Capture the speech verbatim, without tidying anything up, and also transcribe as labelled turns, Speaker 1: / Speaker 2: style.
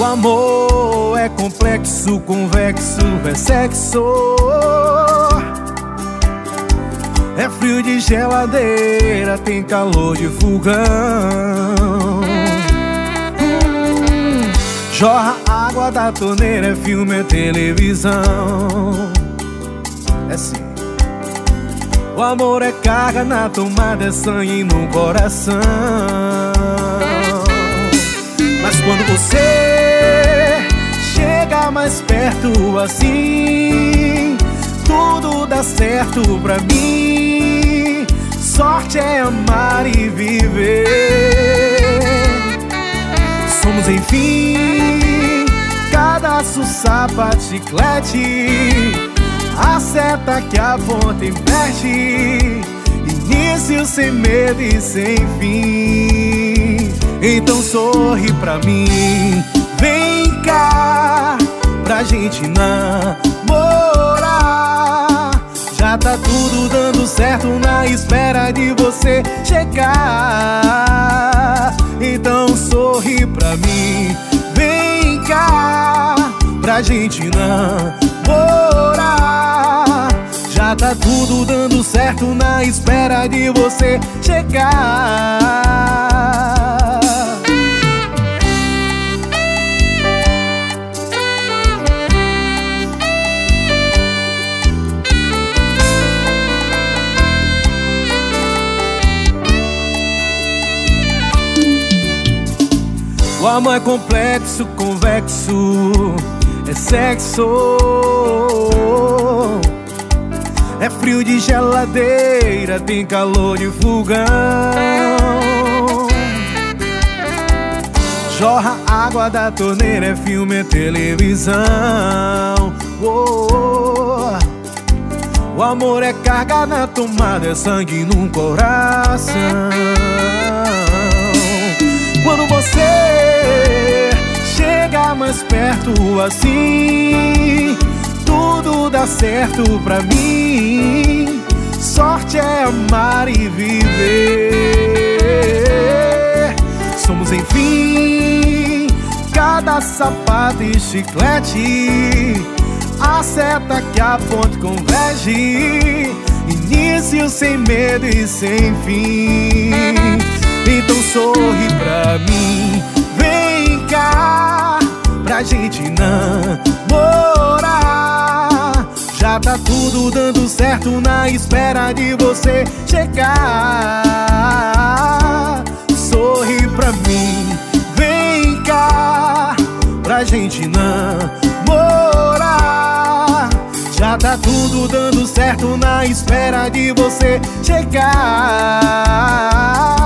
Speaker 1: O amor é complexo, convexo, é sexo. É frio de geladeira, tem calor de fogão. hum, Jorra água da torneira, é filme, é televisão. É sim. O amor é carga na tomada, é sangue no coração. Mas quando você chega mais perto assim, tudo dá certo pra mim. Sorte é amar e viver. Somos enfim cadastro, sapato, chiclete, a seta que aponta e mexe, início sem medo e sem fim. Então sorri pra mim, vem cá, pra gente namorar. Já tá tudo dando certo na espera de você chegar. Então sorri pra mim, vem cá, pra gente namorar. Já tá tudo dando certo na espera de você chegar. O amor é complexo, convexo, é sexo. É frio de geladeira, tem calor de fogão. Jorra água da torneira, é filme, é televisão. oh. O amor é carga na tomada, é sangue no coração. Quando você chega mais perto assim, tudo dá certo pra mim. Sorte é amar e viver. Somos enfim cada sapato e chiclete, a seta que aponta e converge, início sem medo e sem fim. Então sorri pra mim, vem cá, pra gente namorar. Já tá tudo dando certo na espera de você chegar. Sorri pra mim, vem cá, pra gente namorar. Já tá tudo dando certo na espera de você chegar.